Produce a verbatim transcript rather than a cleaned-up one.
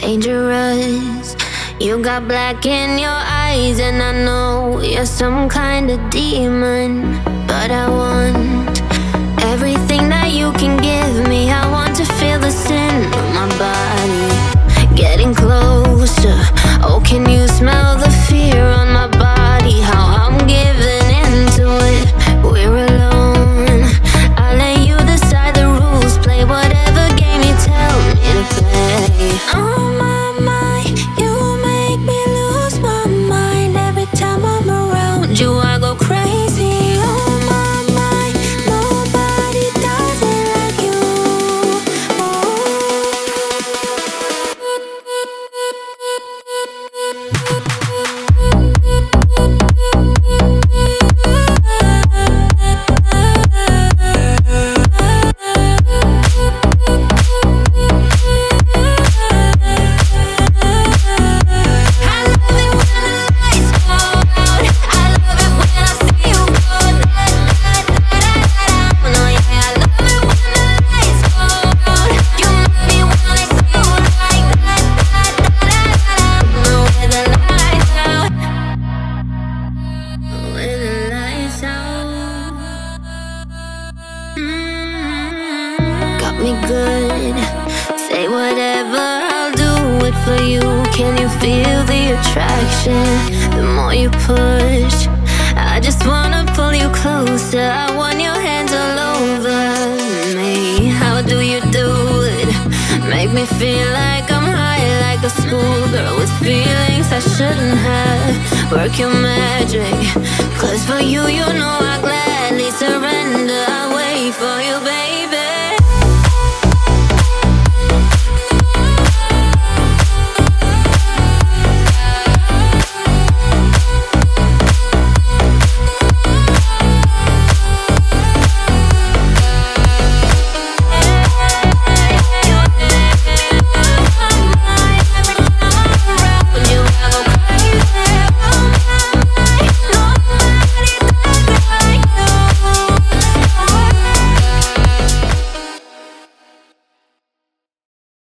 dangerous. You got black in your eyes, and I know you're some kind of demon. But I want everything that you can give me. I want to feel the sin of my body getting closer. Oh, can you smell the fear on my body? How I'm giving into it. We're alone. I let you decide the rules. Play whatever game you tell me to play. Oh my, my, you make me lose my mind. Every time I'm around you, I go crazy. Oh my, my, nobody does it like you. Got me good. Say whatever, I'll do it for you. Can you feel the attraction? The more you push, I just wanna pull you closer. I want your hands all over me. How do you do it? Make me feel like I'm high, like a schoolgirl with feelings I shouldn't have. Work your magic, cause for you, you know I gladly surrender. I wait for you, baby.